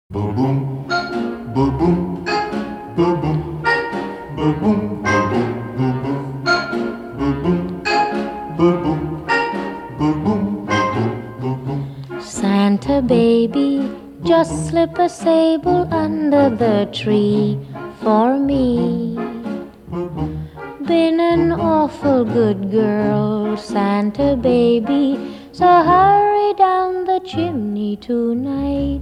Boom boom, boom boom, boom boom, boom boom, boom boom, boom boom, boom boom, boom boom, boom boom. Santa baby, just slip a sable under the tree for me. Been an awful good girl, Santa baby, so hurry down the chimney tonight.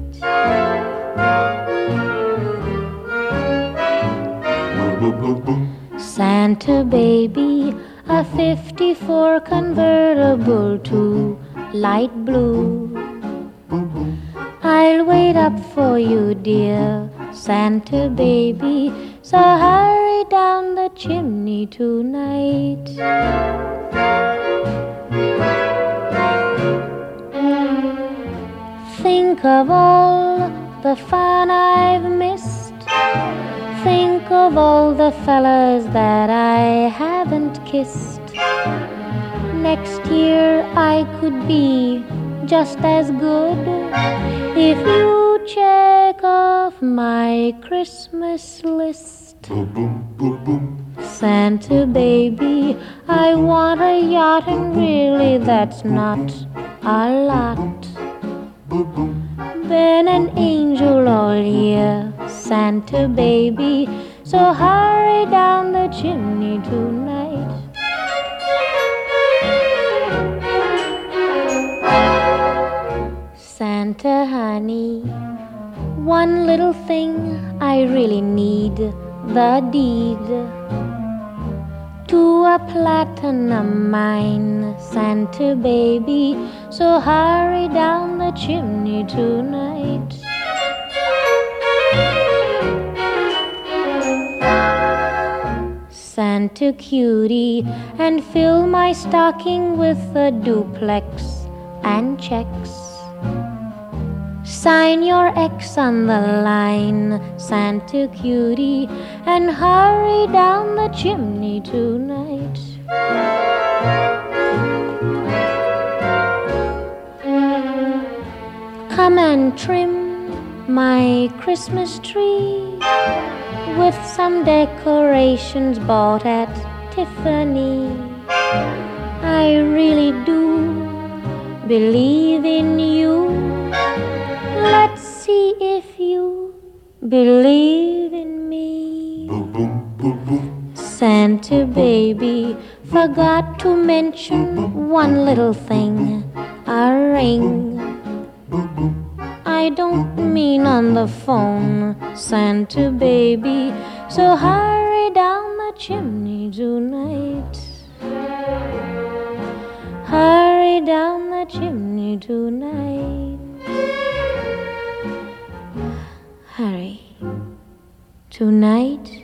Santa baby, a 54 convertible to light blue. I'll wait up for you, dear Santa baby, so hurry down the chimney tonight. Think of all the fun I've missed. Think of all the fellas that I haven't kissed. Next year I could be just as good if you check off my Christmas list. Santa baby, I want a yacht, and really that's not a lot. Been an angel all year, Santa baby, so hurry down the chimney tonight. Santa honey, one little thing I really need, the deed to a platinum mine, Santa baby, so hurry down the chimney tonight. Santa cutie, and fill my stocking with a duplex and checks. Sign your X on the line, Santa cutie, and hurry down the chimney tonight. Come and trim my Christmas tree with some decorations bought at Tiffany. I really do believe in you. Let's see if you believe in me. Santa baby, forgot to mention one little thing, a ring. I don't mean on the phone, Santa baby, so hurry down the chimney tonight. Hurry down the chimney tonight. Hurry. Tonight